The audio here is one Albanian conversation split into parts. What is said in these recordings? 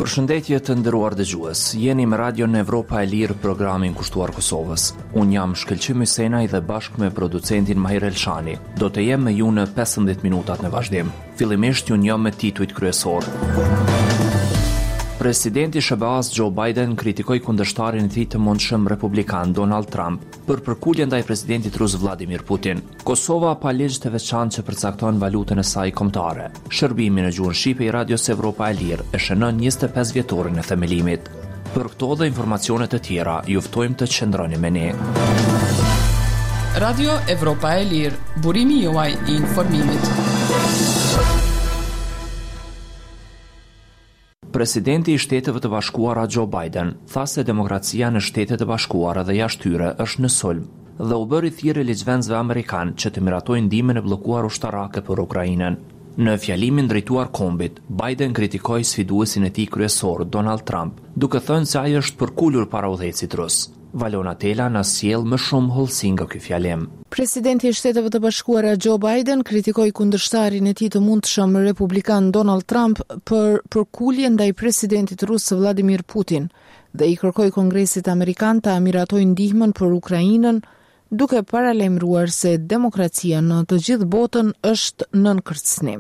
Përshëndetje të nderuar dëgjues. Jeni me Radion Evropa e Lirë, programin kushtuar Kosovës. Unë jam Shkëlqim Hysenaj dhe bashkë me producentin Mahir Elshani do të jem me ju në 15 minutat në vazhdim. Fillimisht ju njeh me titujt kryesor. Presidenti SBA-s Joe Biden kritikoi kundërshtarin e tij të mundshëm republikan Donald Trump për përkulje ndaj presidentit rus Vladimir Putin. Kosova pa ligj të veçantë që përcakton valutën e saj kombëtare. Shërbimi në gjuhën shqipe i Radios Evropa e Lirë e shënon 25 vjetorin e themelimit. Për këto dhe informacione të tjera, ju ftojmë të qëndroni me ne. Radio Evropa e Lirë, burimi juaj i informimit. Presidenti i Shteteve të Bashkuara Joe Biden tha se demokracia në Shtetet e Bashkuara dhe jashtë tyre është në sulm dhe u bëri thirrje ligjvënësve amerikan që të miratojnë ndihmën e bllokuar ushtarake për Ukrainën. Në fjalimin drejtuar kombit, Biden kritikoi sfiduesin e tij kryesor Donald Trump, duke thënë se ai është përkulur para udhëhecit rus. Valona Tela na sjell më shumë hollësi nga ky fjalim. Presidenti i Shteteve të Bashkuara Joe Biden kritikoi kundërshtarin e tij të mundshëm republikan Donald Trump për përkulje ndaj presidentit rus Vladimir Putin dhe i kërkoi Kongresit Amerikan të miratojë ndihmën për Ukrainën, duke paralajmëruar se demokracia në të gjithë botën është nën kërcënim.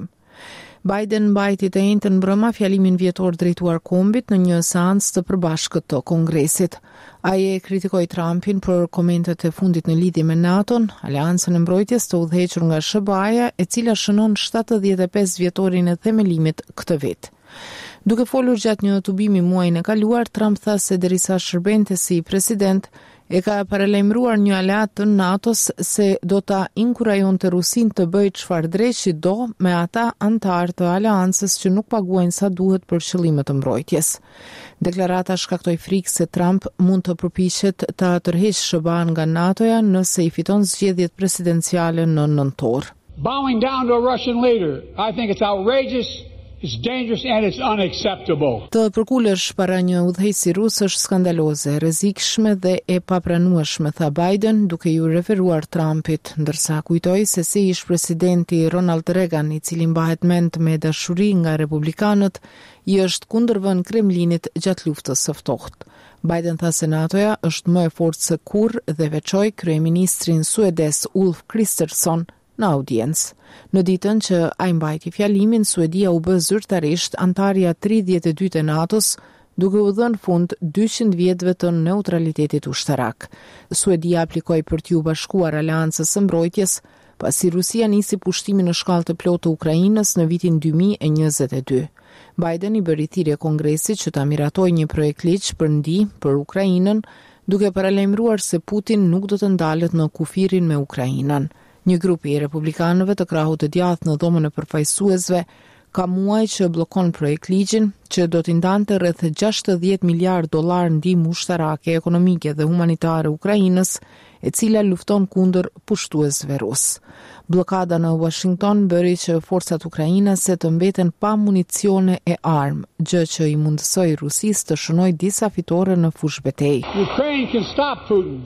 Biden mbajti të njëjtën mbrëma fjalimin vjetor drejtuar kombit në një seancë të përbashkët të Kongresit. Ai e kritikoi Trumpin për komentet e fundit në lidhje me NATO-n, aleancën e mbrojtjes të udhëhequr nga SBA-ja, e cila shënon 75 vjetorin e themelimit këtë vit. Duke folur gjatë një tubimi muajin e kaluar, Trump tha se derisa shërbente si president, e ka paralajmëruar një aleat të NATO-s se do ta inkurajonte Rusin të bëjë çfarë dreqi do me ata antarë të aleancës që nuk paguajnë sa duhet për qëllime të mbrojtjes. Deklarata shkaktoi frikë se Trump mund të përpiqet ta tërheqë SBA-n nga NATO-ja nëse i fiton zgjedhjet presidenciale në nëntor. Bowing down to a Russian leader, I think it's outrageous. It's dangerous and it's unacceptable. Të përkulesh para një udhëheqësi rus është skandaloze, rrezikshme dhe e papranueshme, tha Biden, duke ju referuar Trumpit, ndërsa kujtoi se si ish presidenti Ronald Reagan, i cili mbahet mend me dashuri nga republikanët, i është kundërvënë Kremlinit gjatë luftës së ftohtë. Biden tha se NATO-ja është më e fortë se kurrë dhe veçoi kryeministrin suedes Ulf Kristersson në audiencë. Në ditën që ai mbajti fjalimin, Suedia u bë zyrtarisht antarja 32 e NATO-s, duke u dhënë fund 200 vjetëve të neutralitetit ushtarak. Suedia aplikoi për t'u bashkuar aleancës së mbrojtjes, pasi Rusia nisi pushtimin në shkallë të plotë të Ukrainës në vitin 2022. Biden i bëri thirrje Kongresit që ta miratojë një projekt ligj për ndihmë për Ukrainën, duke paralajmëruar se Putin nuk do të ndalet në kufirin me Ukrainën. Një grup i republikanëve të krahut të djathtë në dhomën e përfaqësuesve ka muaj që bllokon projekt ligjin që do t'i ndante rreth 60 miliard dollar ndihmë ushtarake, ekonomike dhe humanitare Ukrainës, e cila lufton kundër pushtuesve rus. Bllokada në Washington bëri që forcat ukrainase të mbeten pa municione e armë, gjë që i mundësoi Rusisë të shënojë disa fitore në fushë betejë. Ukraine can stop Putin.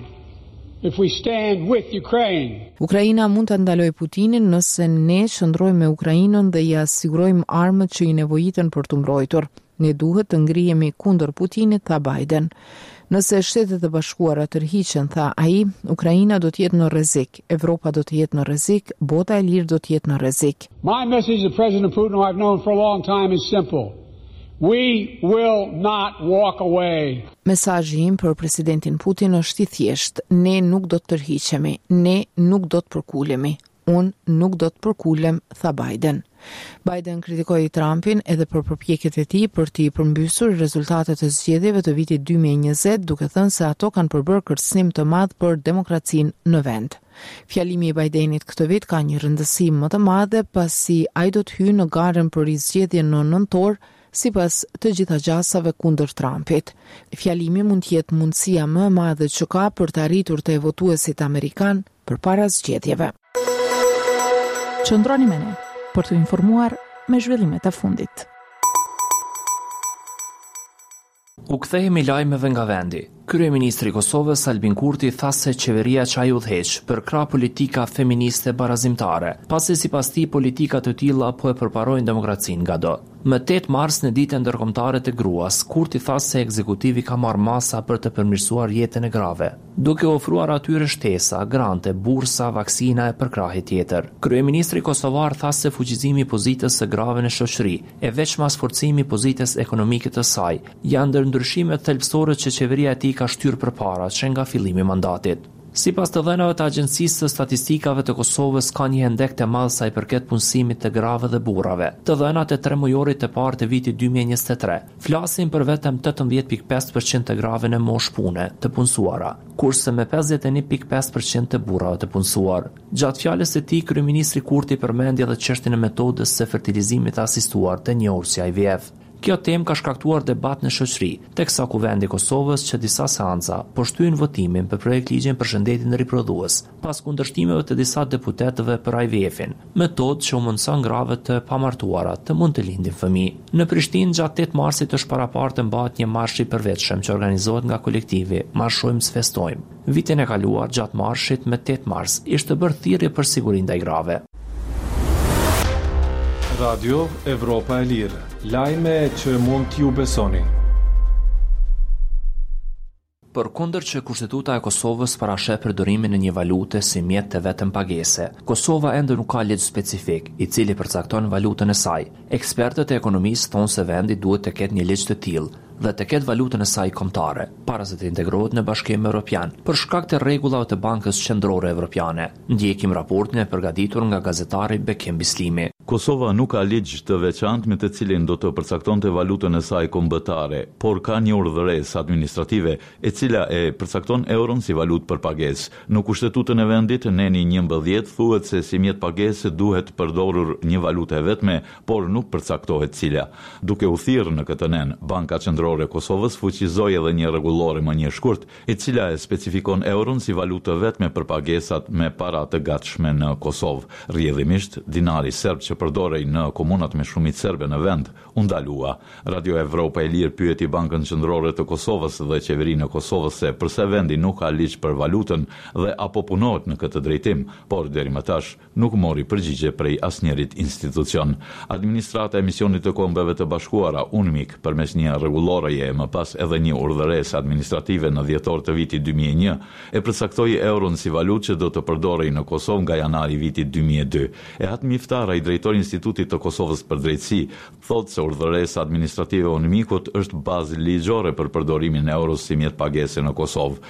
If we stand with Ukraine. Ukraina mund të ndalojë Putinin nëse ne qëndrojmë me Ukrainën dhe i sigurojmë armët që i nevojiten për të mbrojtur. Ne duhet të ngrihemi kundër Putinit, tha Biden. Nëse Shtetet e Bashkuara tërhiqen, tha ai, Ukraina do të jetë në rrezik, Evropa do të jetë në rrezik, bota e lirë do të jetë në rrezik. My message to President Putin, who I've known for a long time, is simple. We will not walk away. Mesazhi im për presidentin Putin është i thjeshtë. Ne nuk do të tërhiqemi, ne nuk do të përkulemi. Unë nuk do të përkulem, tha Biden. Biden kritikoi Trumpin edhe për përpjekjet e tij për t'i përmbysur rezultatet e zgjedhjeve të vitit 2020, duke thënë se ato kanë përbërë kërcënim të madh për demokracinë në vend. Fjalimi i Bidenit këtë vit ka një rëndësi më të madhe pasi ai do të hyjë në garën për rizgjedhjen në nëntor, sipas të gjitha gjasave kundër Trumpit. Fjalimi mund të jetë mundësia më e madhe që ka për të arritur te votuesit amerikan përpara zgjedhjeve. Qëndroni me ne për të informuar me zhvillimet e fundit. U kthehemi lajmeve nga vendi. Kryeministri i Kosovës Albin Kurti tha se qeveria çaj udhëheq për krah politika feministe barazimtare, pasi sipas tij politika të tilla po e përparojnë demokracinë ngado. Më 8 mars në ditën ndërkombëtare të gruas, Kurti tha se ekzekutivi ka marrë masa për të përmirësuar jetën e grave, duke ofruar atyre shtesa, grante, bursa, vaksina e përkrahje tjetër. Kryeministri kosovar tha se fuqizimi i pozitës së grave në shoqëri e veçmas forcimi i pozitës ekonomike të saj janë ndër ndryshimet thelbësore që qeveria e tij ka shtyrë përpara që nga fillimi i mandatit. Sipas të dhënave të Agjencisë së Statistikave të Kosovës, ka një hendek të madh sa i përket punësimit të grave dhe burrave. Të dhënat e 3 mujorit të parë të vitit 2023 flasin për vetëm 18.5% të grave në moshë pune të punësuara, kurse me 51.5% të burrave të punësuar. Gjatë fjalës së tij, kryeministri Kurti përmendi edhe çështjen e metodës së fertilizimit të asistuar të njohur si IVF. Kjo temë ka shkaktuar debat në shoqëri, teksa Kuvendi i Kosovës që disa seanca po shtyin votimin për projekt ligjin për shëndetin riprodhues, pas kundërshtimeve të disa deputetëve për IVF-in, metodë që u mundson grave të pamartuara të mund të lindin fëmijë. Në Prishtinë gjatë 8 marsit është parapartë mbahet një marsh i përvetshëm që organizohet nga kolektivi Marshojmë Sfestojmë. Vitin e kaluar gjatë marshit me 8 mars ishte bërë thirrje për sigurinë ndaj grave. Radio Evropa e Lirë, lajme që mund t'ju besoni. Përkundër që Kushtetuta e Kosovës parasheh përdorimin e një valute si mjet të vetëm pagese, Kosova ende nuk ka ligj specifik i cili përcakton valutën e saj. Ekspertët e ekonomisë thonë se vendi duhet të ketë një ligj të tillë dhe të ketë valutën e saj kombëtare, para se të integrohet në Bashkimin Evropian, për shkak të rregullave të Bankës Qendrore Evropiane. Ndjekim raportin e përgatitur nga gazetari Bekim Bislimi. Kosova nuk ka ligj të veçantë me të cilin do të përcaktonte valutën e saj kombëtare, por ka një urdhëresë administrative e cila e përcakton euron si valutë për pagesë. Në Kushtetutën e vendit neni 11 thuhet se si mjet pagese duhet përdorur një valutë e vetme, por nuk përcaktohet cila. Duke u thirrë në këtë nen, Banka Qendrore e Kosovës fuqizoi edhe një rregullore më një shkurt, e cila e specifikon euron si valutë vetme për pagesat me para të gatshme në Kosovë. Rrjedhimisht, dinari serb që përdorej në komunat me shumicë serbe në vend, u ndalua. Radio Evropa e Lirë pyeti Bankën Qendrore të Kosovës dhe Qeverinë e Kosovës se pse vendi nuk ka ligj për valutën dhe apo punohet në këtë drejtim, por deri më tash nuk mori përgjigje prej asnjërit institucion. Administrata e Misionit të Kombeve të Bashkuara, UNMIK, përmes një rregulloreje më pas edhe një urdhëresë administrative në dhjetor të vitit 2001, e përcaktoi euron si valutë që do të përdorej në Kosovë nga janari vitit 2002. Ehat Miftara, i drejtori i Institutit të Kosovës për Drejtësi, thotë se urdhëresa administrative e UNMIK-ut është bazë ligjore për përdorimin e euros si mjet pagese në Kosovë.